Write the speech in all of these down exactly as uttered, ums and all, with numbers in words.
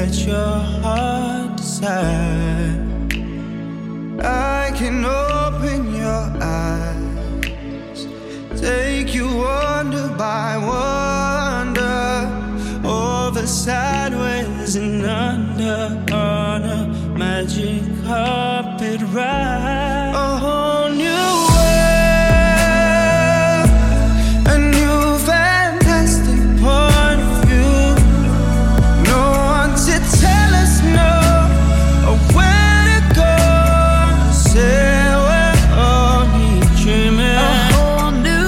that your heart desires. I can open your eyes, take you wonder by wonder, over, sideways and under, on a magic carpet ride. A whole new world, a new fantastic point of view. No one to tell us no, or where to go. Say we're only dreaming. A whole new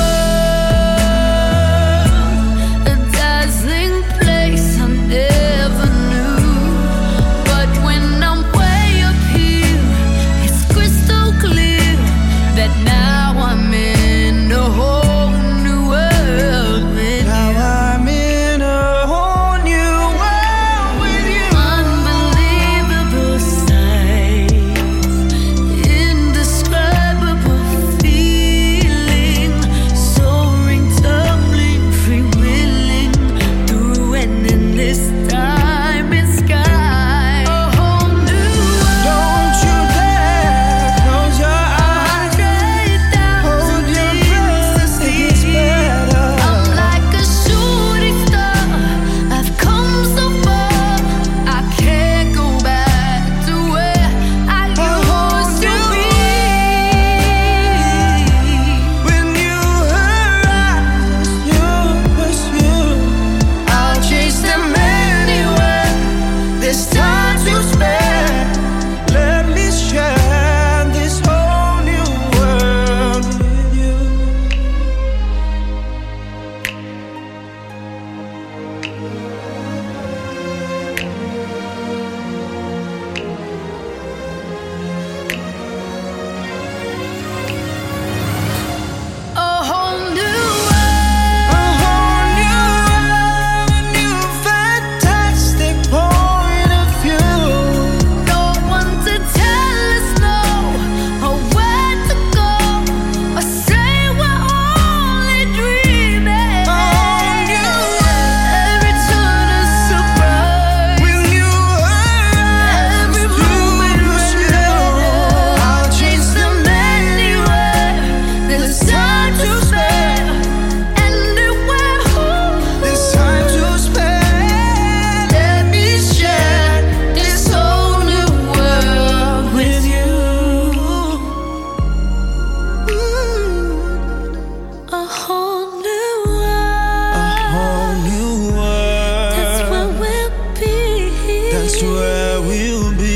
world, a dazzling place I never knew. But when I'm way up here, it's crystal clear that now I'm in a whole new world with Now you. I'm in a whole new world with you. Unbelievable sights, indescribable feeling, soaring, tumbling, freewheeling through an endless time and sky. A whole new world. Don't you dare close your eyes. Hundred thousand Hold your things breath, to it gets see. better. I'm like a shooting star. I've come so far. I can't go back to where I used to be. When you arise, you pursue. I'll chase them anywhere. There's time to spare. Let me share this whole new world with you. A whole new A whole new world, a new fantastic point of view. no one to tell us no, or where to go, or say we're only dreaming. A whole new world. Every turn a surprise. When you arise, Every you moment pursue. I'll chase them anywhere. There's time to spare. Anywhere. There's time to spare. Let me share This whole new world with you. A whole new A world. whole new That's world. where we'll be. That's where we'll be.